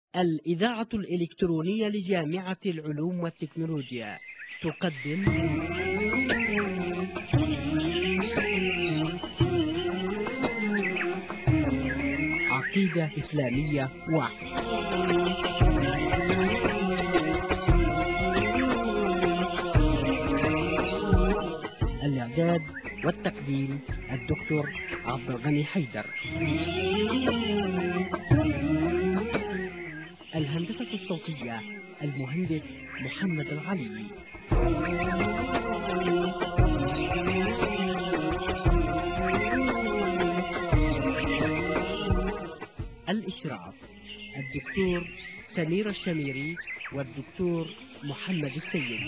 الإذاعة الإلكترونية لجامعة العلوم والتكنولوجيا تقدم عقيدة إسلامية واحد. الإعداد والتقديم الدكتور عبد الغني حيدر. الهندسة الصوتية المهندس محمد العلي. الإشراف الدكتور سمير الشميري والدكتور محمد السيد.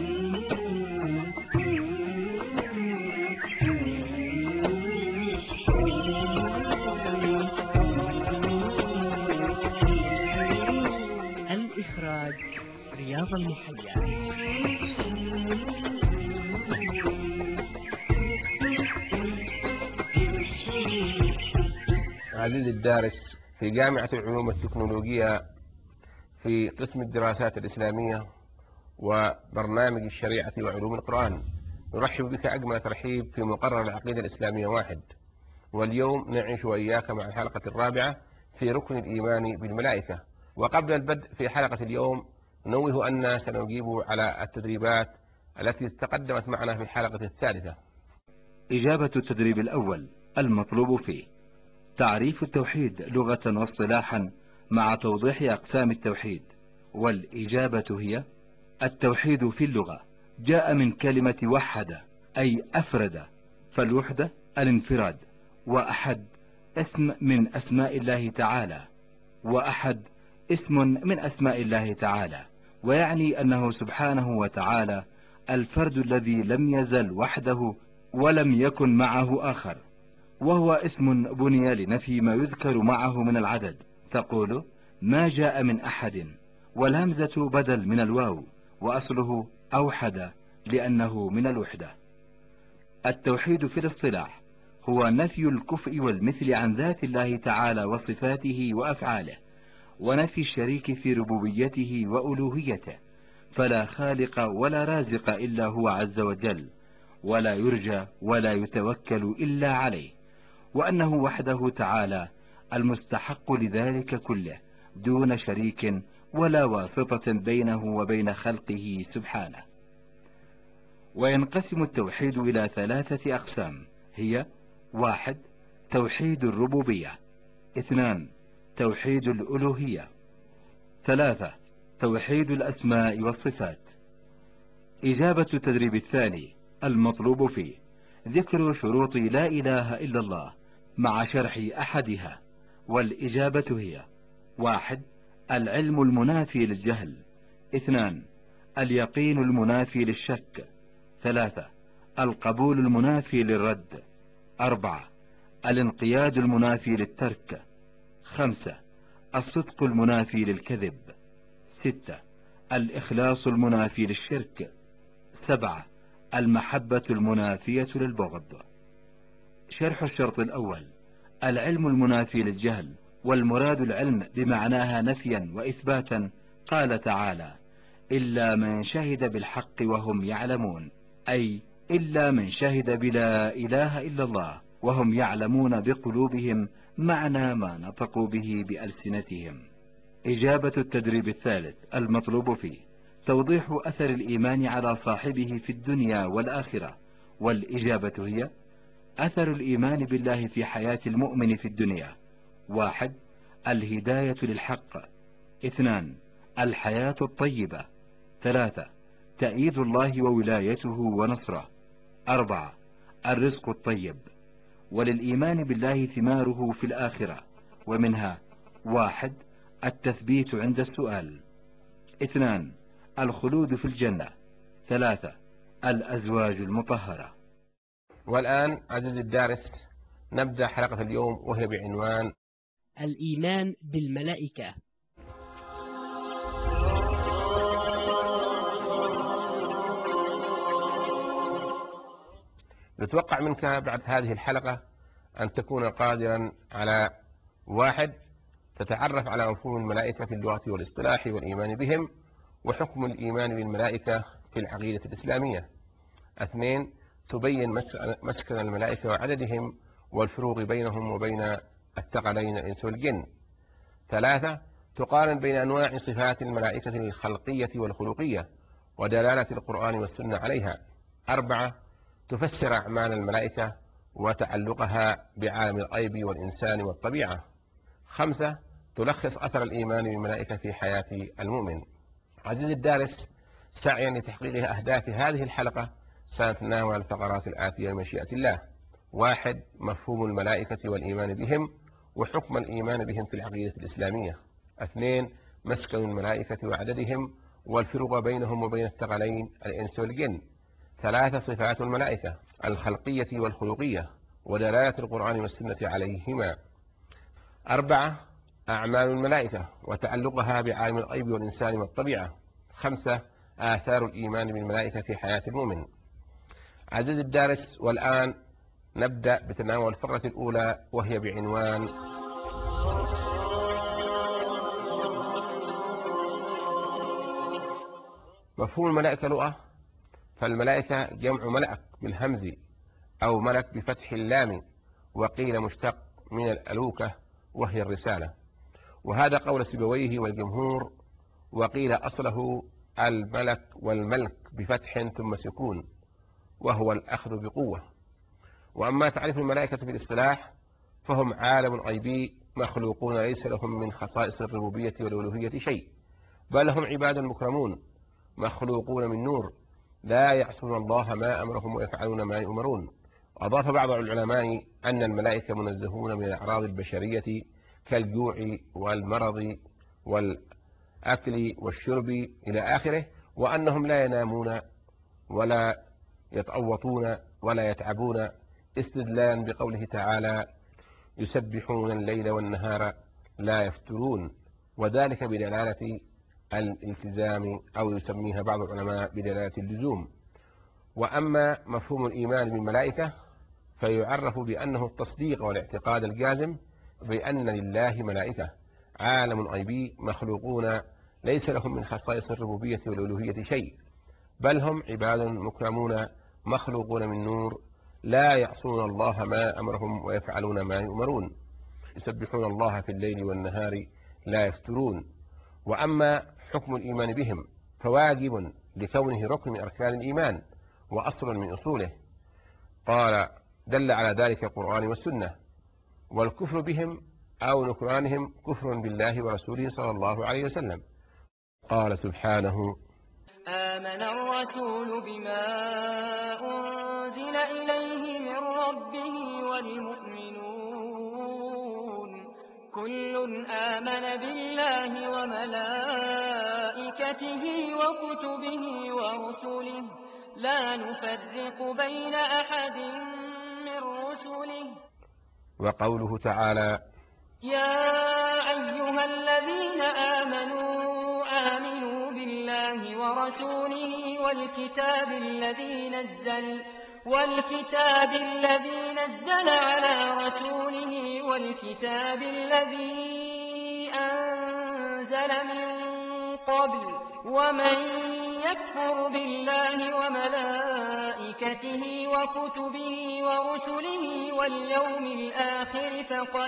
الإخراج رياض المحيا. عزيزي الدارس في جامعة العلوم التكنولوجية في قسم الدراسات الإسلامية وبرنامج الشريعة وعلوم القرآن، نرحب بك أجمل ترحيب في مقرر العقيدة الإسلامية واحد. واليوم نعيش وإياك مع الحلقة الرابعة في ركن الإيمان بالملائكة. وقبل البدء في حلقة اليوم نوه أن سنجيب على التدريبات التي تقدمت معنا في الحلقة الثالثة. إجابة التدريب الأول المطلوب فيه: تعريف التوحيد لغة واصطلاحا مع توضيح أقسام التوحيد. والإجابة هي: التوحيد في اللغة جاء من كلمة وحد أي أفرد، فالوحدة الانفراد، وأحد اسم من أسماء الله تعالى، وأحد اسم من أسماء الله تعالى، ويعني أنه سبحانه وتعالى الفرد الذي لم يزل وحده ولم يكن معه آخر، وهو اسم بني لنفي ما يذكر معه من العدد، تقول ما جاء من أحد، والهمزة بدل من الواو، وأصله أوحد لأنه من الوحدة. التوحيد في الاصطلاح هو نفي الكفء والمثل عن ذات الله تعالى وصفاته وأفعاله، ونفي الشريك في ربوبيته وألوهيته، فلا خالق ولا رازق إلا هو عز وجل، ولا يرجى ولا يتوكل إلا عليه، وأنه وحده تعالى المستحق لذلك كله دون شريك ولا واسطة بينه وبين خلقه سبحانه. وينقسم التوحيد إلى 3 أقسام، هي: 1 توحيد الربوبية، 2 توحيد الألوهية، 3 توحيد الأسماء والصفات. إجابة التدريب الثاني المطلوب فيه: ذكر شروط لا إله إلا الله مع شرح أحدها. والإجابة هي: 1 العلم المنافي للجهل، 2 اليقين المنافي للشك، 3 القبول المنافي للرد، 4 الانقياد المنافي للترك، 5 الصدق المنافي للكذب، 6 الإخلاص المنافي للشرك، 7 المحبة المنافية للبغض. شرح الشرط الأول: العلم المنافي للجهل، والمراد العلم بمعناها نفيا وإثباتا. قال تعالى: إلا من شهد بالحق وهم يعلمون، أي إلا من شهد بلا إله إلا الله وهم يعلمون بقلوبهم معنى ما نطقوا به بألسنتهم. إجابة التدريب الثالث المطلوب فيه: توضيح أثر الإيمان على صاحبه في الدنيا والآخرة. والإجابة هي: أثر الإيمان بالله في حياة المؤمن في الدنيا: 1 الهداية للحق، 2 الحياة الطيبة، 3 تأييد الله وولايته ونصره، 4 الرزق الطيب. وللإيمان بالله ثماره في الآخرة، ومنها: 1 التثبيت عند السؤال، 2 الخلود في الجنة، 3 الأزواج المطهرة. والآن عزيزي الدارس نبدأ حلقة اليوم، وهي بعنوان الإيمان بالملائكة. نتوقع منك بعد هذه الحلقة أن تكون قادرا على: 1 تتعرف على مفهوم الملائكة في اللغة والاصطلاح والإيمان بهم وحكم الإيمان بالملائكة في العقيدة الإسلامية. 2. تبين مسكن الملائكة وعددهم والفروق بينهم وبين الثقلين الإنس والجن. 3. تقارن بين أنواع صفات الملائكة الخلقية والخلقية ودلالة القرآن والسنة عليها. 4. تفسر أعمال الملائكة وتعلقها بعالم الغيب والإنسان والطبيعة. 5. تلخص أثر الإيمان بالملائكة في حياة المؤمن. عزيزي الدارس، سعيا لتحقيق أهداف هذه الحلقة سنتناول الفقرات الآتية بمشيئة الله. 1. مفهوم الملائكة والإيمان بهم وحكم الإيمان بهم في العقيدة الإسلامية. 2. مسكن الملائكة وعددهم والفروق بينهم وبين الثقلين الإنس والجن. 3. صفات الملائكة الخلقية والخلقية ودلالة القرآن والسنة عليهما. 4. أعمال الملائكة وتعلقها بعالم الغيب والإنسان والطبيعة. 5. آثار الإيمان بالملائكة في حياة المؤمن. عزيزي الدارس، والآن نبدأ بتناول الفقرة الأولى وهي بعنوان مفهوم الملائكة لغة. فالملائكة جمع ملأك بالهمز أو ملك بفتح اللام، وقيل مشتق من الألوكة وهي الرسالة، وهذا قول سيبويه والجمهور، وقيل أصله الملك والملك بفتح ثم سكون وهو الأخذ بقوة. وأما تعريف الملائكة في الاصطلاح فهم عالم غيبي مخلوقون ليس لهم من خصائص الربوبية والألوهية شيء، بل هم عباد مكرمون مخلوقون من نور لا يعصون الله ما أمرهم ويفعلون ما يؤمرون. أضاف بعض العلماء أن الملائكة منزهون من الأعراض البشرية كالجوع والمرض والأكل والشرب إلى آخره، وأنهم لا ينامون ولا يتأوطون ولا يتعبون، استدلالا بقوله تعالى: يسبحون الليل والنهار لا يفترون، وذلك بدلالة الالتزام، أو يسميها بعض العلماء بدلالة اللزوم. وأما مفهوم الإيمان بالملائكة فيعرف بأنه التصديق والاعتقاد الجازم بأن لله ملائكة عالم غيبي مخلوقون ليس لهم من خصائص الربوبية والألوهية شيء، بل هم عباد مكرمون مخلوقون من نور لا يعصون الله ما أمرهم ويفعلون ما يؤمرون، يسبحون الله في الليل والنهار لا يفترون. وأما حكم الإيمان بهم فواجب لكونه ركن من أركان الإيمان وأصل من أصوله، قال دل على ذلك القرآن والسنة. والكفر بهم أو نكرانهم كفر بالله ورسوله صلى الله عليه وسلم. قال سبحانه: آمن الرسول بما أنزل إليه من ربه والمؤمنون كل آمن بالله وملائكته وكتبه ورسله لا نفرق بين أحد من رسله. وقوله تعالى: يا أيها الذين آمنوا آمنوا بالله ورسوله والكتاب الذي نزل على رسوله والكتاب الذي أنزل من قبل، ومن يكفر بالله وملائكته وكتبه ورسله واليوم الآخر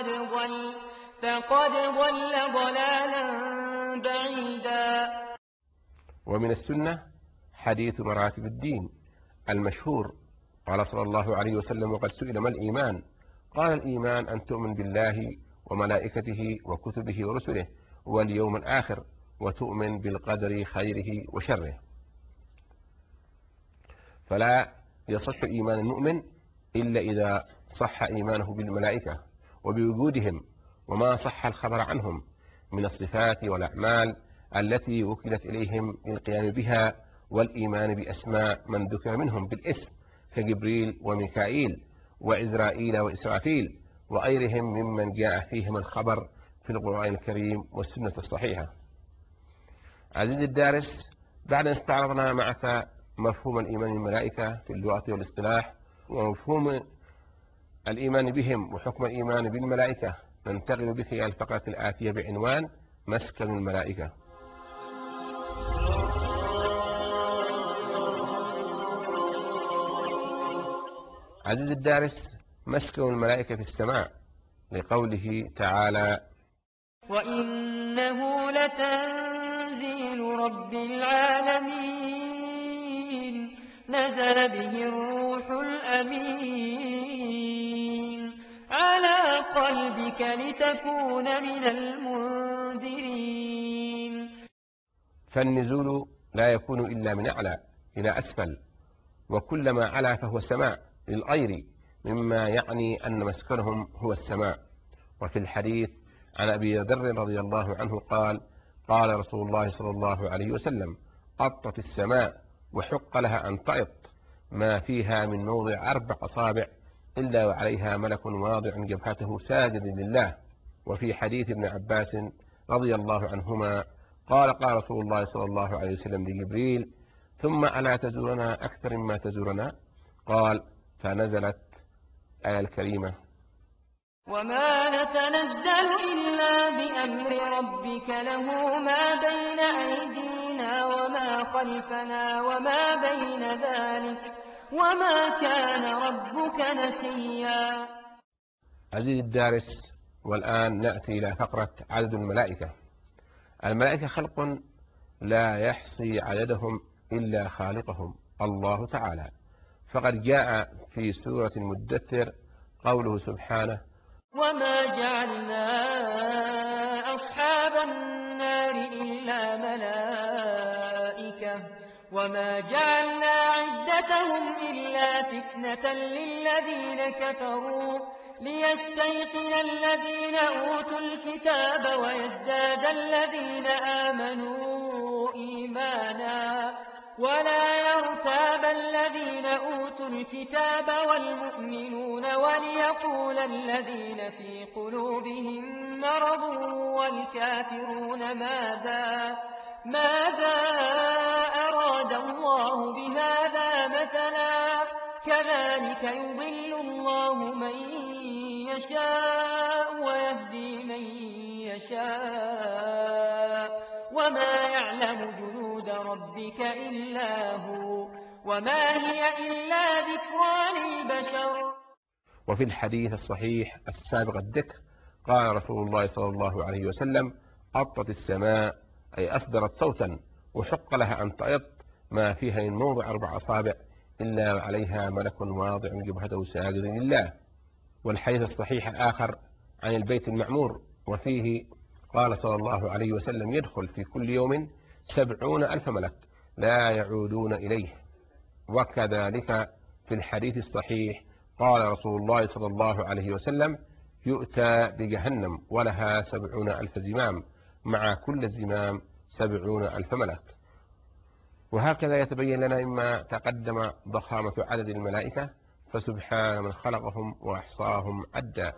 فقد ضل ضلالا بعيدا. ومن السنة حديث مراتب الدين المشهور، قال صلى الله عليه وسلم: وقد سئل ما الإيمان؟ قال: الإيمان أن تؤمن بالله وملائكته وكتبه ورسله واليوم الآخر وتؤمن بالقدر خيره وشره. فلا يصح إيمان المؤمن إلا إذا صح إيمانه بالملائكة وبوجودهم وما صح الخبر عنهم من الصفات والأعمال التي وكلت إليهم للقيام بها، والإيمان بأسماء من ذكر منهم بالاسم كجبريل وميكائيل وعزرائيل وإسرافيل وغيرهم ممن جاء فيهم الخبر في القرآن الكريم والسنة الصحيحة. عزيزي الدارس، بعد أن استعرضنا معك مفهوم الإيمان بالملائكة في اللغة والاصطلاح ومفهوم الإيمان بهم وحكم الإيمان بالملائكة ننتقل بك إلى الفقرة الآتية بعنوان مسكن الملائكة. عزيزي الدارس، مسكن الملائكة في السماء لقوله تعالى: وإنه لتنزيل رب العالمين نزل به الروح الأمين على قلبك لتكون من المنذرين. فالنزول لا يكون إلا من أعلى إلى أسفل، وكلما علا فهو سماء للغير، مما يعني أن مسكنهم هو السماء. وفي الحديث عن أبي ذر رضي الله عنه قال: قال رسول الله صلى الله عليه وسلم: أطت السماء وحق لها أن تعط، ما فيها من موضع 4 أصابع إلا وعليها ملك واضع جبهته ساجد لله. وفي حديث ابن عباس رضي الله عنهما قال: قال رسول الله صلى الله عليه وسلم لجبريل: ثم ألا تزورنا أكثر مما تزورنا؟ قال: فنزلت آية الكريمة: وما نتنزل إلا بأمر ربك له ما بين أيدينا وما خلفنا وما بين ذلك وما كان ربك نسيا. عزيزي الدارس، والآن نأتي إلى فقرة عدد الملائكة. الملائكة خلق لا يحصي عددهم إلا خالقهم الله تعالى، فقد جاء في سورة المدثر قوله سبحانه: وما جعلنا أصحاب النار إلا ملائكة وما جعلنا عدتهم إلا فتنة للذين كفروا ليستيقن الذين أوتوا الكتاب ويزداد الذين آمنوا إيمانا ولا يرتاب الذين أوتوا الكتاب والمؤمنون وليقول الذين في قلوبهم مرض والكافرون ماذا أراد الله بهذا مثلا كذلك يضل الله من يشاء ويهدي من يشاء وما يعلم جنود ربك إلا هو وما هي إلا ذكرى للبشر. وفي الحديث الصحيح السابق الذكر قال رسول الله صلى الله عليه وسلم: أطت السماء، أي أصدرت صوتا، وحق لها أن تعط، ما فيها من موضع 4 أصابع إلا وعليها ملك واضع جبهته ساجد لله. والحديث الصحيح الآخر عن البيت المعمور، وفيه قال صلى الله عليه وسلم: يدخل في كل يوم 70,000 ملك لا يعودون إليه. وكذلك في الحديث الصحيح قال رسول الله صلى الله عليه وسلم: يؤتى بجهنم ولها 70,000 زمام، مع كل زمام 70,000 ملك. وهكذا يتبين لنا مما تقدم ضخامة عدد الملائكة، فسبحان من خلقهم وأحصاهم عدا.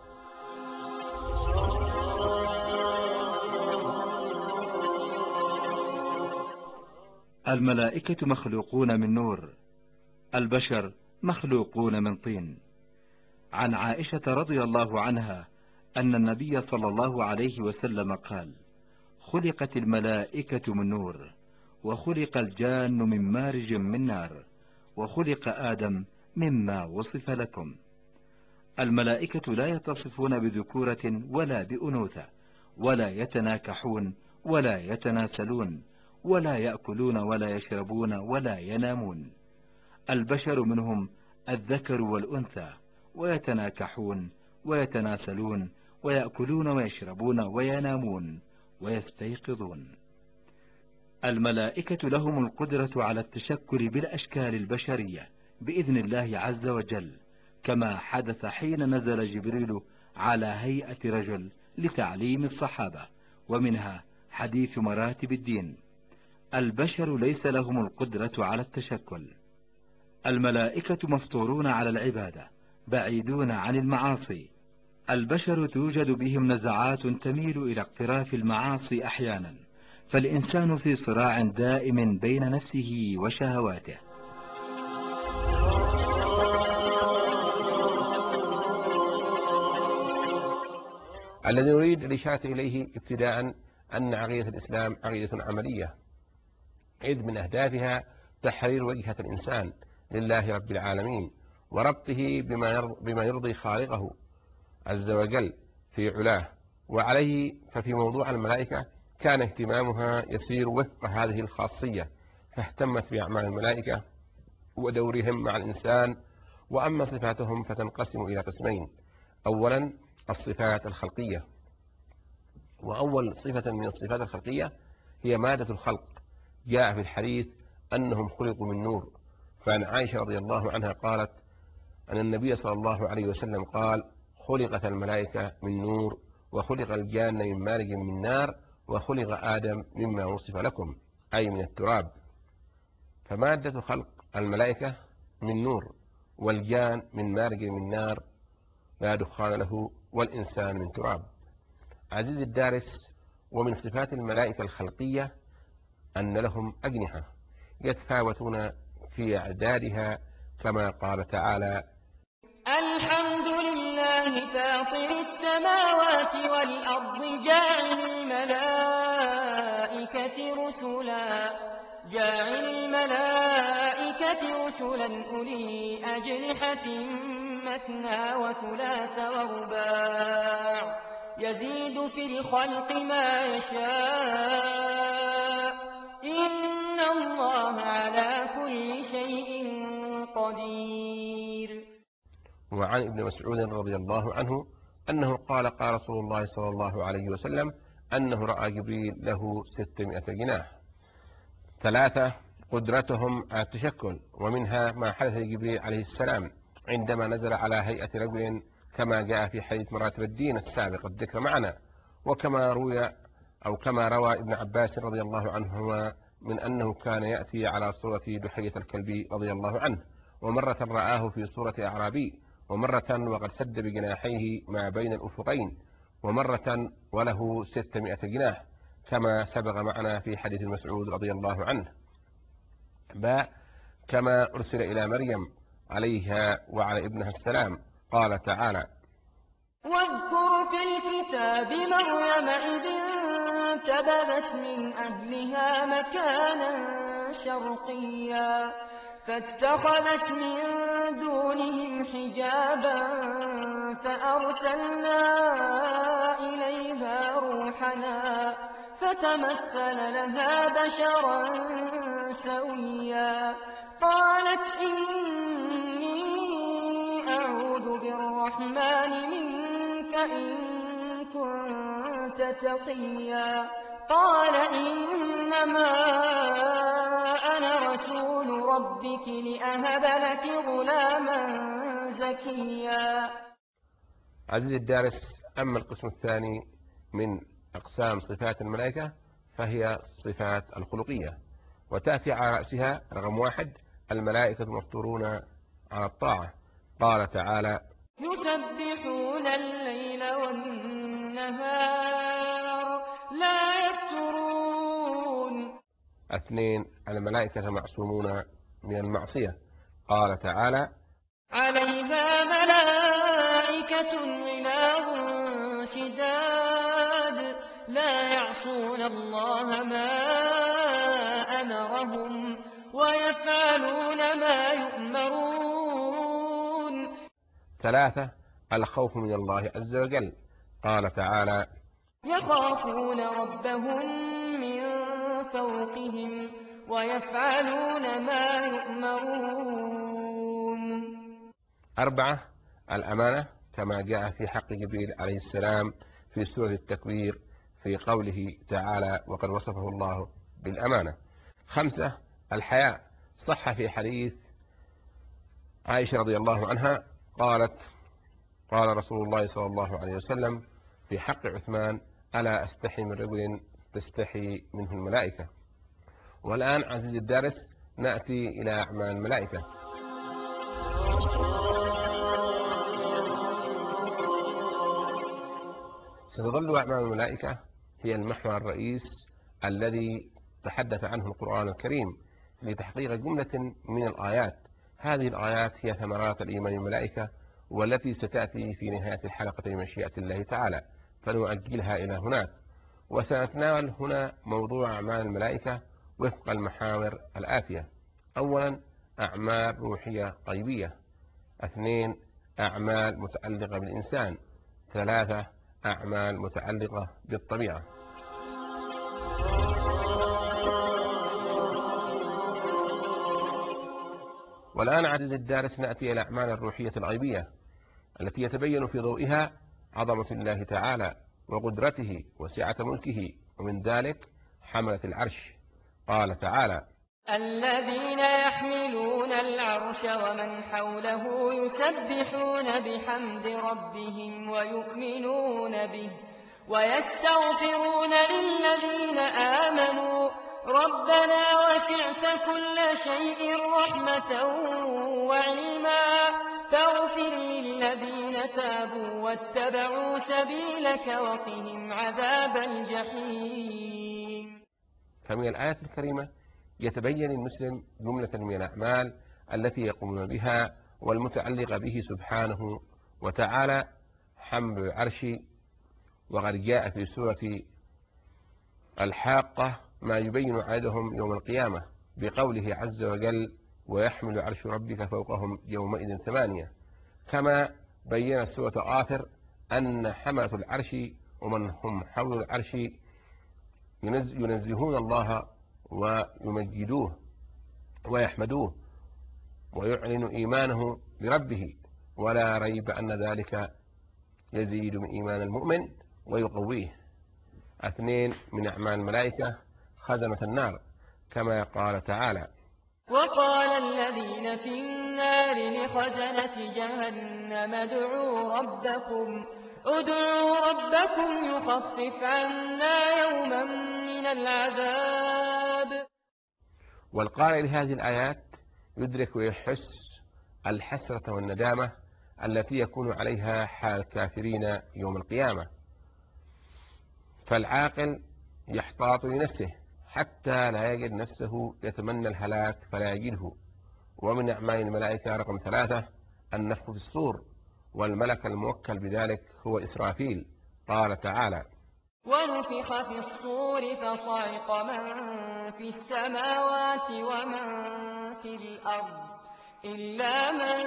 الملائكة مخلوقون من نور، البشر مخلوقون من طين. عن عائشة رضي الله عنها أن النبي صلى الله عليه وسلم قال: خلقت الملائكة من نور، وخلق الجان من مارج من نار، وخلق آدم مما وصف لكم. الملائكة لا يتصفون بذكورة ولا بأنوثة، ولا يتناكحون ولا يتناسلون، ولا يأكلون ولا يشربون ولا ينامون. البشر منهم الذكر والأنثى، ويتناكحون ويتناسلون ويأكلون ويشربون وينامون ويستيقظون. الملائكة لهم القدرة على التشكل بالأشكال البشرية بإذن الله عز وجل، كما حدث حين نزل جبريل على هيئة رجل لتعليم الصحابة، ومنها حديث مراتب الدين. البشر ليس لهم القدرة على التشكل. الملائكة مفطورون على العبادة، بعيدون عن المعاصي. البشر توجد بهم نزعات تميل إلى اقتراف المعاصي أحيانا، فالإنسان في صراع دائم بين نفسه وشهواته. الذي نريد الإشارة إليه ابتداء أن عقيدة الإسلام عقيدة عملية، إذ من أهدافها تحرير وجهة الإنسان لله رب العالمين وربطه بما يرضي خالقه عز وجل في علاه. وعليه ففي موضوع الملائكة كان اهتمامها يسير وفق هذه الخاصية، فاهتمت بأعمال الملائكة ودورهم مع الإنسان. وأما صفاتهم فتنقسم إلى قسمين: أولا الصفات الخلقية، وأول صفة من الصفات الخلقية هي مادة الخلق. جاء في الحديث أنهم خلقوا من نور، فعن عائشة رضي الله عنها قالت أن النبي صلى الله عليه وسلم قال: خلقت الملائكة من نور، وخلق الجان من مارج من نار، وخلق آدم مما وصف لكم، أي من التراب. فمادة خلق الملائكة من نور، والجان من مارج من نار لا دخان له، والإنسان من تراب. عزيزي الدارس، ومن صفات الملائكة الخلقية أن لهم أجنحة يتفاوتون في أعدادها، كما قال تعالى: الحمد لله فاطر السماوات والأرض جاعل الملائكة رسلا أولي أجنحة مثنى وثلاث ورباع يزيد في الخلق ما يشاء إن الله على كل شيء قدير. وعن ابن مسعود رضي الله عنه أنه قال: قال رسول الله صلى الله عليه وسلم أنه رأى جبريل له 600 جناح. 3 قدرتهم على التشكل، ومنها ما حدث لجبريل عليه السلام عندما نزل على هيئة رجل، كما جاء في حديث مراتب الدين السابق الذكر معنا، وكما كما روى ابن عباس رضي الله عنهما من أنه كان يأتي على صورة دحية الكلبي رضي الله عنه، ومرة رآه في صورة أعرابي، ومرة وقد سد بجناحيه ما بين الأفقين، ومرة وله 600 جناح، كما سبق معنا في حديث مسعود رضي الله عنه. كما أرسل إلى مريم عليها وعلى ابنها السلام. قال تعالى: واذكر في الكتاب مريم إذ انتبذت من أهلها مكانا شرقيا فاتخذت من دونهم حجابا فأرسلنا إليها روحنا فتمثل لها بشرا سويا قالت إني أعوذ بالرحمن منك إن كنت تقيا قال إنما أنا رسول ربك لأهب لك غلاما زكيا. عزيزي الدارس، أما القسم الثاني من أقسام صفات الملائكة فهي الصفات الخلقية، وتأتي على رأسها رقم 1 الملائكة المفطورون على الطاعة. قال تعالى: يسبحون الليل والنهار لا يفترون. 2 الملائكة معصومون من المعصية. قال تعالى: عليها ملائكة غلاظ شداد لا يعصون الله ما أمرهم ويفعلون ما يؤمرون. 3 الخوف من الله عز وجل. قال تعالى: يخافون ربهم من فوقهم ويفعلون ما يؤمرون. 4 الأمانة، كما جاء في حق جبريل عليه السلام في سورة التكوير في قوله تعالى: وقد وصفه الله بالأمانة. 5 الحياء، صح في حديث عائشة رضي الله عنها قالت: قال رسول الله صلى الله عليه وسلم في حق عثمان: ألا أستحي من رجل تستحي منه الملائكة. والآن عزيزي الدارس نأتي إلى أعمال الملائكة. ستظل أعمال الملائكة هي المحور الرئيس الذي تحدث عنه القرآن الكريم لتحقيق جملة من الآيات. هذه الآيات هي ثمرات الإيمان بالملائكة، والتي ستأتي في نهاية الحلقة بمشيئة الله تعالى. فنؤجلها إلى هناك. وسنتناول هنا موضوع أعمال الملائكة وفق المحاور الآتية: أولا، أعمال روحية غيبية. 2، أعمال متعلقة بالإنسان. 3، أعمال متعلقة بالطبيعة. والآن عزيزي الدارس نأتي إلى الأعمال الروحية الغيبية التي يتبين في ضوئها عظمة الله تعالى وقدرته وسعة ملكه، ومن ذلك حملة العرش. قال تعالى: الذين يحملون العرش ومن حوله يسبحون بحمد ربهم ويؤمنون به ويستغفرون للذين آمنوا ربنا وسعت كل شيء رحمة وعلما فاغفر للذين تابوا واتبعوا سبيلك وقهم عذاب الجحيم. فمن الآية الكريمة يتبين المسلم جملة من الأعمال التي يقومون بها والمتعلقة به سبحانه وتعالى حمل العرش. وقد جاء في سورة الحاقة ما يبين عددهم يوم القيامة بقوله عز وجل: ويحمل عرش ربك فوقهم يومئذ 8. كما بين سورة غافر أن حملة العرش ومن هم حول العرش ينزهون الله ويمجدوه ويحمدوه ويعلن إيمانه بربه، ولا ريب أن ذلك يزيد من إيمان المؤمن ويقويه. 2، من أعمال الملائكة خزنة النار، كما قال تعالى: وقال الذين في النار لخزنة جهنم ادعوا ربكم يخفف عنا يوما من العذاب. والقارئ لهذه الآيات يدرك ويحس الحسرة والندامة التي يكون عليها حال الكافرين يوم القيامة. فالعاقل يحتاط لنفسه حتى لا يجد نفسه يتمنى الهلاك فلا يجده. ومن أعمال الملائكة رقم 3، النفخ في الصور، والملك الموكل بذلك هو إسرافيل. قال تعالى: ونفخ في الصور فصعق من في السماوات ومن في الأرض إلا من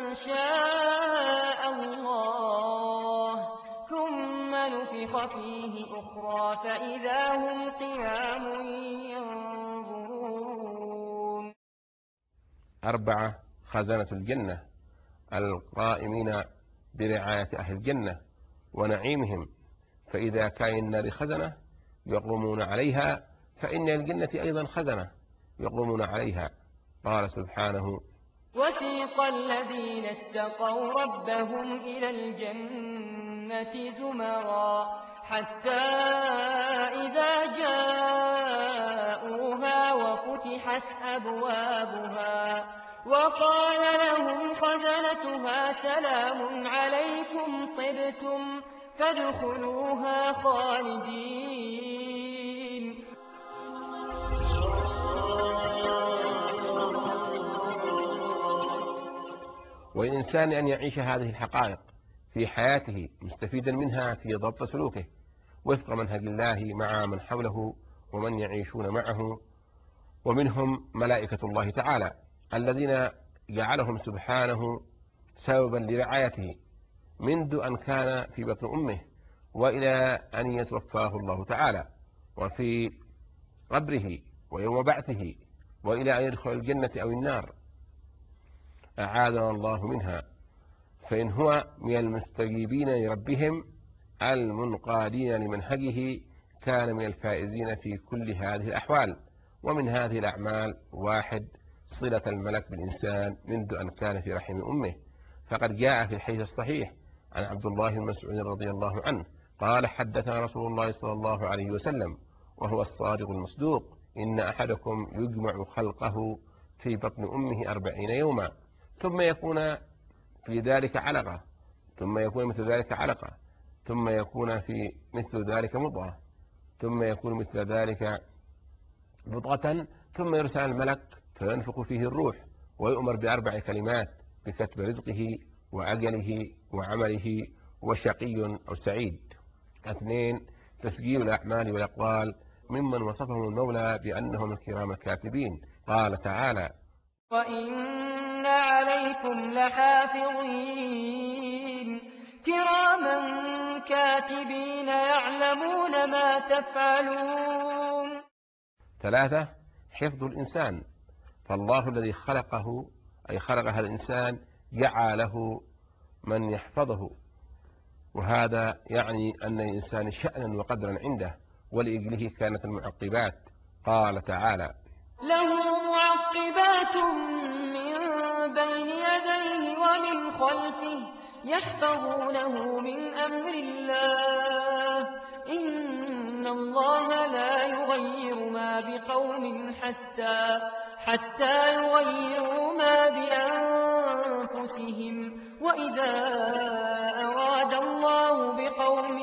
شاء الله ثم نفخ فيه أخرى فإذا هم قيام ينظرون. 4، خزنة الجنة القائمين برعاية أهل الجنة ونعيمهم. فإذا كان النار خزنة يقومون عليها، فإن الجنة أيضا خزنة يقومون عليها. قال سبحانه: وسيق الذين اتقوا ربهم إلى الجنة زمرا حتى إذا جاءوها وفتحت أبوابها وقال لهم خزنتها سلام عليكم طبتم فادخلوها خالدين. وللإنسان أن يعيش هذه الحقائق في حياته مستفيدا منها في ضبط سلوكه وفق منهج الله مع من حوله ومن يعيشون معه، ومنهم ملائكة الله تعالى الذين جعلهم سبحانه سببا لرعايته منذ أن كان في بطن أمه وإلى أن يتوفاه الله تعالى، وفي قبره ويوم بعثه، وإلى أن يدخل الجنة أو النار، أعاذنا الله منها. فإن هو من المستجيبين لربهم المنقادين لمنهجه كان من الفائزين في كل هذه الأحوال. ومن هذه الأعمال: 1، صلة الملك بالإنسان منذ أن كان في رحم أمه. فقد جاء في الحديث الصحيح عن عبد الله بن مسعود رضي الله عنه قال: حدثنا رسول الله صلى الله عليه وسلم وهو الصادق المصدوق: إن أحدكم يجمع خلقه في بطن أمه 40 يوما ثم يكون في ذلك علقة، ثم يكون مثل ذلك علقة، ثم يكون في مثل ذلك مضغة، ثم يكون مثل ذلك مضغة، ثم يرسل الملك فينفخ فيه الروح ويؤمر ب4 كلمات: بكتب رزقه وأجله وعمله وشقي أو سعيد. 2. تسجيل الأعمال والأقوال ممن وصفهم المولى بأنهم الكرام الكاتبين. قال تعالى: وَإِنَّ عَلَيْكُمْ لَحَافِظِينَ كِرَامًا كَاتِبِينَ يَعْلَمُونَ مَا تَفْعَلُونَ. 3. حفظ الإنسان، فالله الذي خلقه أي خلق هذا الإنسان جعله من يحفظه، وهذا يعني أن الإنسان شأنا وقدرا عنده، ولأجله كانت المعقبات. قال تعالى: له معقبات من بين يديه ومن خلفه يحفظونه من أمر الله إن الله لا يغير ما بقوم حتى يغيروا ما بأنفسهم وإذا أراد الله بقوم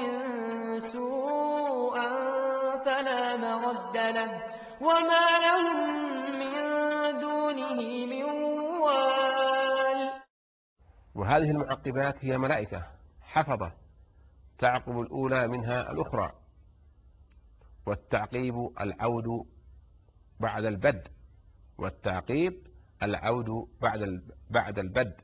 سوءا فلا مرد له وما لهم من دونه من وال. وهذه المعقبات هي ملائكة حفظة تعقب الأولى منها الأخرى، والتعقيب العود بعد البدء، والتعقيب العود بعد البدء.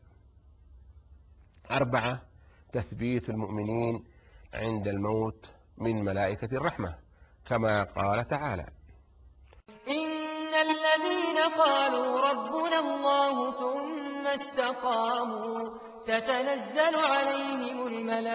4. تثبيت المؤمنين عند الموت من ملائكة الرحمة، كما قال تعالى: إن الذين قالوا ربنا الله ثم استقاموا تتنزل عليهم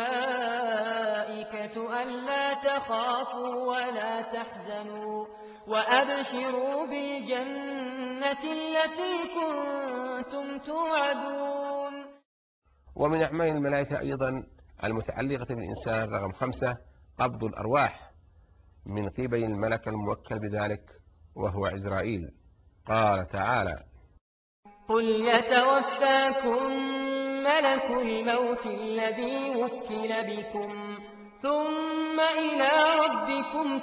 الملائكة ألا تخافوا ولا تحزنوا وأبشروا بالجنة التي كنتم توعدون. ومن أعمال الملائكة أيضا المتعلقة بالإنسان رقم 5 قبض الأرواح من قبل الملك الموكل بذلك وهو عزرائيل. قال تعالى: قل يتوفاكم ملك الموت الذي وكل بكم ثم إلى ربكم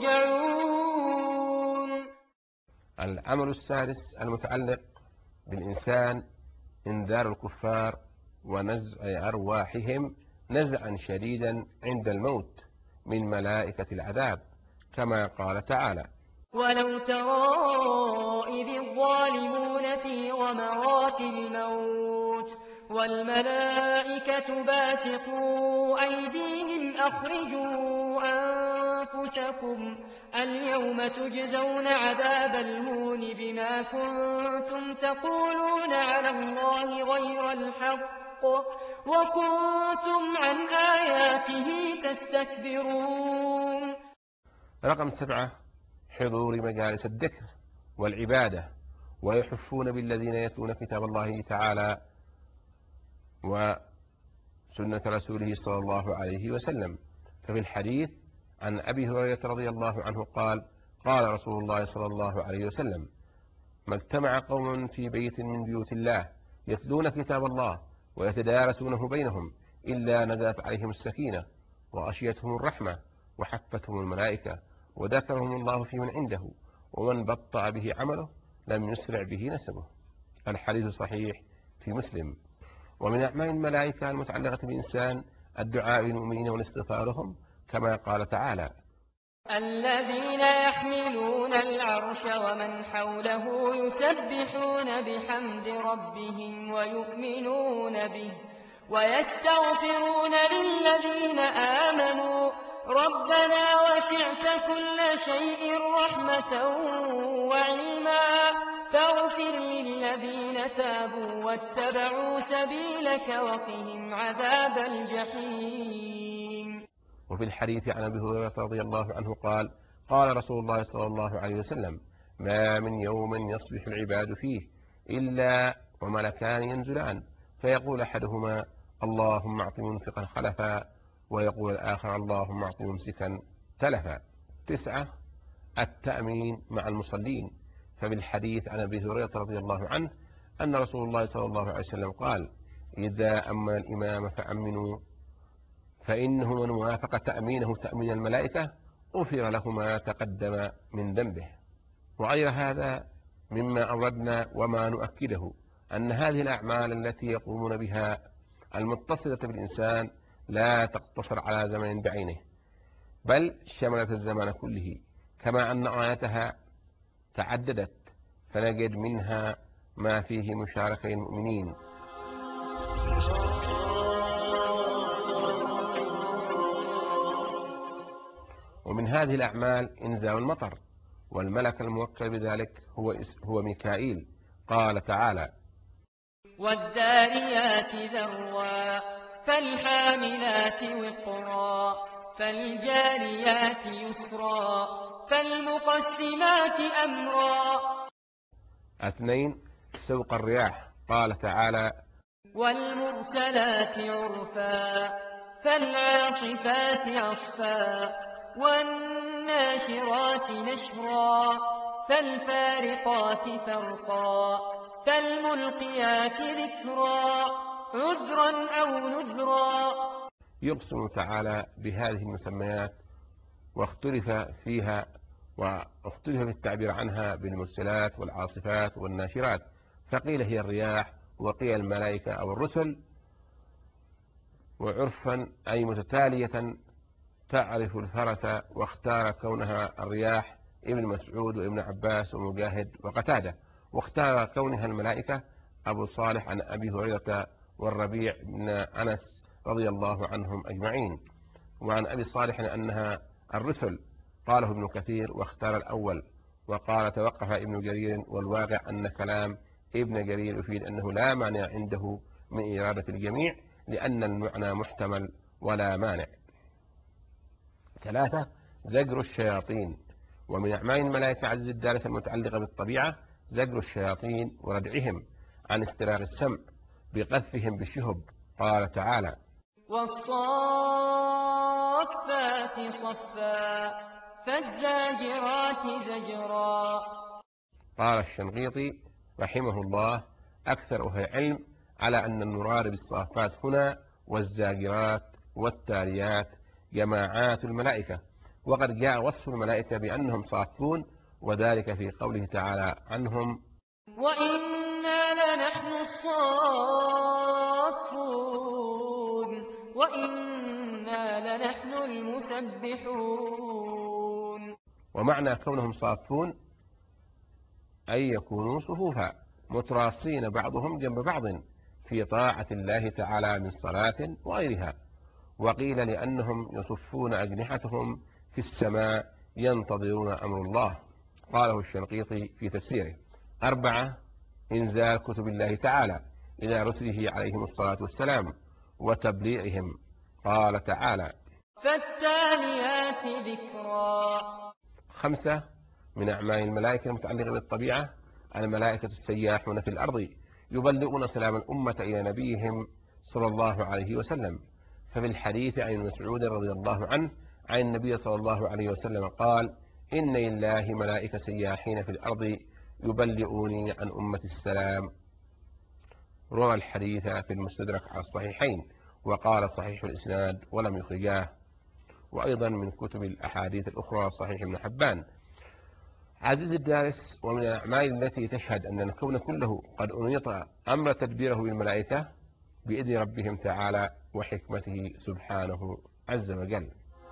ترجعون. العمل السادس المتعلق بالإنسان إنذار الكفار ونزع أرواحهم نزعا شديدا عند الموت من ملائكة العذاب، كما قال تعالى: ولو ترى إذ الظالمون في غمرات الموت والملائكة باسطوا أيديهم أخرجوا أنفسكم اليوم تجزون عذاب الهون بما كنتم تقولون على الله غير الحق وكنتم عن آياته تستكبرون. رقم 7 حضور مجالس الذكر والعبادة، ويحفون بالذين يتلون كتاب الله تعالى وسنة رسوله صلى الله عليه وسلم. ففي الحديث عن أبي هريرة رضي الله عنه قال: قال رسول الله صلى الله عليه وسلم: ما اجتمع قوم في بيت من بيوت الله يتلون كتاب الله ويتدارسونه بينهم إلا نزلت عليهم السكينة وغشيتهم الرحمة وحفتهم الملائكة وذكرهم الله في من عنده ومن بطأ به عمله لم يسرع به نسبه. الحديث صحيح في مسلم. ومن أعمال الملائكة المتعلقة بالإنسان الدعاء للمؤمنين والاستغفارهم، كما قال تعالى: الذين يحملون العرش ومن حوله يسبحون بحمد ربهم ويؤمنون به ويستغفرون للذين آمنوا ربنا وسعت كل شيء رحمة وعلما فاغفر للذين تابوا واتبعوا سبيلك وقهم عذاب الجحيم. وفي الحديث عن أبي هريرة رضي الله عنه قال: قال رسول الله صلى الله عليه وسلم: ما من يوم يصبح العباد فيه إلا وملكان ينزلان فيقول أحدهما: اللهم أعط منفقا خلفا، ويقول الآخر: اللهم أعط ممسكا تلفا. 9 التأمين مع المصلين، فبالحديث عن أبي هريرة رضي الله عنه أن رسول الله صلى الله عليه وسلم قال: إذا أمن الإمام فأمنوا، فإنه من وافق تأمينه تأمين الملائكة غفر له ما تقدم من ذنبه. وغير هذا مما أوردنا وما نؤكده أن هذه الأعمال التي يقومون بها المتصلة بالإنسان لا تقتصر على زمن بعينه، بل شملت الزمان كله، كما أن آياتها تعددت، فنجد منها ما فيه مشاركة المؤمنين. ومن هذه الأعمال إنزال المطر، والملك الموكل بذلك هو ميكائيل. قال تعالى: والذاريات ذروا فالحاملات وقرا فالجاريات يسرا فالمقسمات أمرا. 2. سوق الرياح. قال تعالى: والمرسلات عرفا فالعاصفات عصفا والناشرات نشرا فالفارقات فرقا فالملقيات ذكرا عذرا أو نذرا. يقسم تعالى بهذه المسميات، واختلف فيها واختلف في التعبير عنها بالمرسلات والعاصفات والناشرات، فقيل هي الرياح، وقيل الملائكة أو الرسل. وعرفا أي متتالية تعرف الفرس، واختار كونها الرياح ابن مسعود وابن عباس ومجاهد وقتادة، واختار كونها الملائكة أبو صالح عن أبي هريرة والربيع بن أنس رضي الله عنهم أجمعين. وعن أبي صالح أنها الرسل قاله ابن كثير، واختار الأول. وقال توقف ابن جرير، والواقع أن كلام ابن جرير يفيد أنه لا مانع عنده من إرادة الجميع، لأن المعنى محتمل ولا مانع. 3. زجر الشياطين. ومن أعمال الملائكة عز الدارس المتعلقة بالطبيعة زجر الشياطين وردعهم عن استراق السمع بقذفهم بالشهب. قال تعالى: والصافات صفا فالزاجرات زجرا. قال الشنقيطي رحمه الله: أكثر أهل العلم على أن المراد بالصافات هنا والزاجرات والتاليات جماعات الملائكة، وقد جاء وصف الملائكة بأنهم صافون، وذلك في قوله تعالى عنهم: وإنا لنحن الصافون وإنا لنحن المسبحون. ومعنى كونهم صافون أن يكونوا صفوفا متراصين بعضهم جنب بعض في طاعة الله تعالى من صلاة وغيرها. وقيل لأنهم يصفون أجنحتهم في السماء ينتظرون أمر الله. قاله الشنقيطي في تفسيره. 4. إنزال كتب الله تعالى إلى رسله عليهم الصلاة والسلام وتبليغهم. قال تعالى: فالتاليات ذكرا. 5. من أعمال الملائكة المتعلقة بالطبيعة الملائكة السياحون في الأرض يبلغون سلام الأمة إلى نبيهم صلى الله عليه وسلم. ففي الحديث عن مسعود رضي الله عنه عن النبي صلى الله عليه وسلم قال: إن لله ملائكة سياحين في الأرض يبلغوني عن أمة السلام. روى الحديث في المستدرك على الصحيحين، وقال صحيح الإسناد ولم يخرجاه، وأيضا من كتب الأحاديث الأخرى صحيح ابن حبان. عزيز الدارس، ومن الأعمال التي تشهد أن الكون كله قد أنيط أمر تدبيره بالملائكة بإذن ربهم تعالى وحكمته سبحانه عز وجل.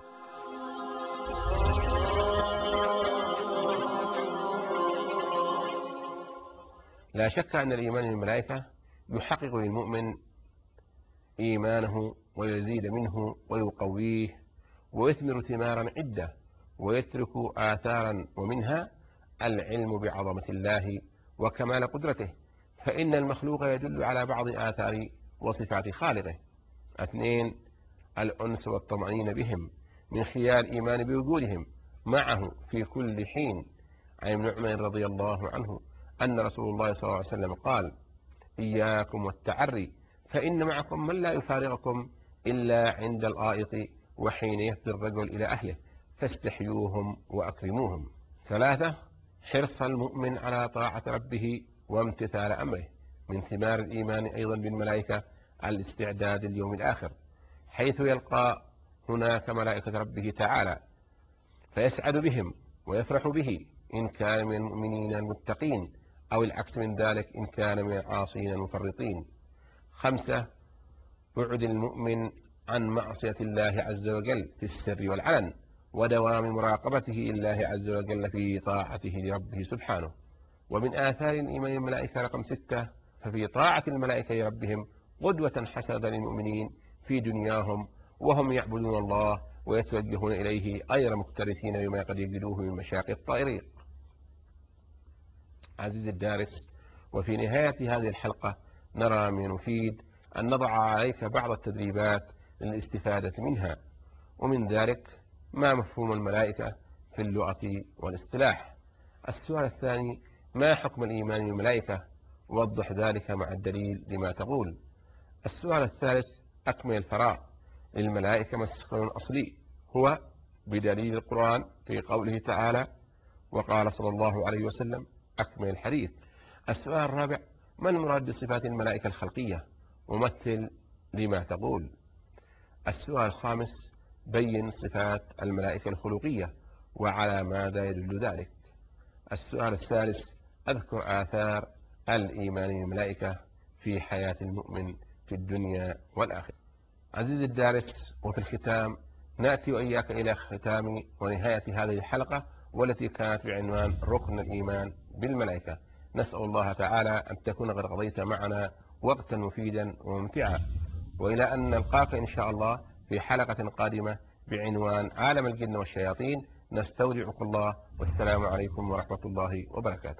لا شك أن الإيمان بالملائكة يحقق للمؤمن إيمانه ويزيد منه ويقويه ويثمر ثمارا عدة ويترك آثارا، ومنها العلم بعظمة الله وكمال قدرته، فإن المخلوق يدل على بعض آثار وصفات خالقه. 2. الأنس والطمأنينة بهم من خلال الإيمان بوجودهم معه في كل حين. عن ابن عمر رضي الله عنه أن رسول الله صلى الله عليه وسلم قال: إياكم والتعري، فإن معكم من لا يفارقكم إلا عند الغائط وحين يفضي الرجل إلى أهله، فاستحيوهم وأكرموهم. 3. حرص المؤمن على طاعة ربه وامتثال أمره. من ثمار الإيمان أيضا بالملائكة الاستعداد لليوم الآخر، حيث يلقى هناك ملائكة ربه تعالى فيسعد بهم ويفرح به إن كان من المؤمنين المتقين، أو العكس من ذلك إن كان من العاصين المفرطين. 5. بعد المؤمن عن معصية الله عز وجل في السر والعلن، ودوام مراقبته لله عز وجل في طاعته لربه سبحانه. ومن آثار الإيمان الملائكة رقم 6: ففي طاعة الملائكة لربهم قدوة حسنة للمؤمنين في دنياهم وهم يعبدون الله ويتوجهون إليه غير مكترثين بما قد يجدوه من مشاق الطريق. عزيزي الدارس، وفي نهاية هذه الحلقة نرى من المفيد أن نضع عليك بعض التدريبات للاستفادة منها، ومن ذلك ما مفهوم الملائكة في اللغة والاصطلاح. السؤال الثاني: ما حكم الإيمان بالملائكة؟ وضح ذلك مع الدليل لما تقول. السؤال الثالث: أكمل الفراغ. للملائكة مسكن أصلي هو بدليل القرآن في قوله تعالى: وقال صلى الله عليه وسلم: أكمل الحديث. السؤال الرابع: ما المراد بصفات الملائكة الخلقية؟ ممثل لما تقول. السؤال الخامس: بين صفات الملائكة الخلقية وعلى ماذا يدل ذلك. السؤال السادس: أذكر آثار الإيمان بالملائكة في حياة المؤمن في الدنيا والآخرة. عزيزي الدارس، وفي الختام نأتي وإياك إلى ختام ونهاية هذه الحلقة، والتي كانت بعنوان ركن الإيمان بالملائكة. نسأل الله تعالى أن تكون قد قضيت معنا وقتا مفيدا وممتعا، وإلى أن نلقاك إن شاء الله في حلقة قادمة بعنوان عالم الجن والشياطين. نستودعك الله، والسلام عليكم ورحمة الله وبركاته.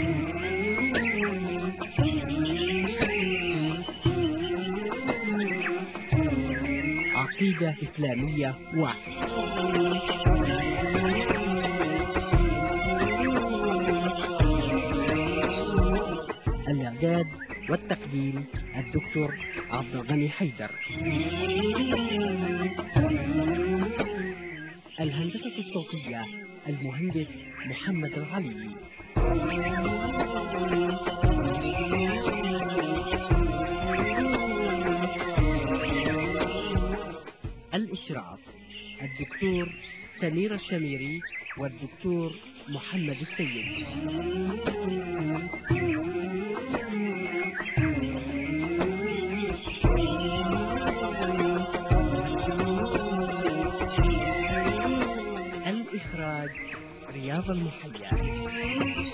عقيدة إسلامية واحد. الإعداد والتقديم الدكتور عبد الغني حيدر. الهندسة الصوتية المهندس محمد العلي. الإشراف الدكتور سمير الشميري والدكتور محمد السيد. الإخراج رياض المحيا.